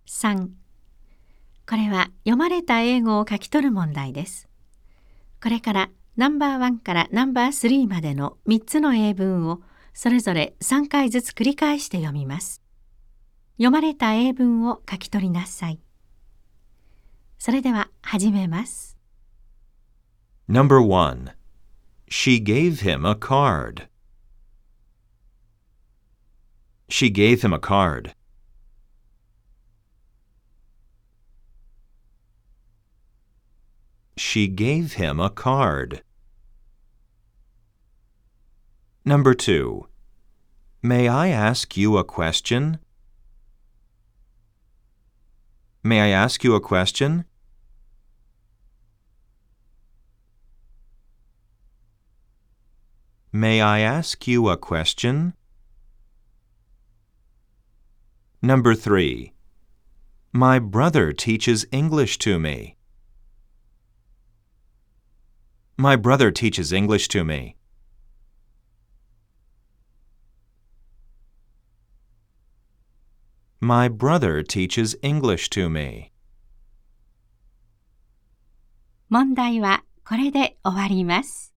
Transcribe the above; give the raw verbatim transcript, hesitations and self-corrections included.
さん、これは読まれた英語を書き取る問題です。これからナンバーワンからナンバースリーまでのみっつの英文をそれぞれさんかいずつ繰り返して読みます。読まれた英文を書き取りなさい。それでは始めます。 Number one. She gave him a card. She gave him a card. She gave him a card. Number two. May I ask you a question? May I ask you a question? May I ask you a question? Number three. My brother teaches English to me. My brother teaches English to me. My brother teaches English to me. 問題はこれで終わります。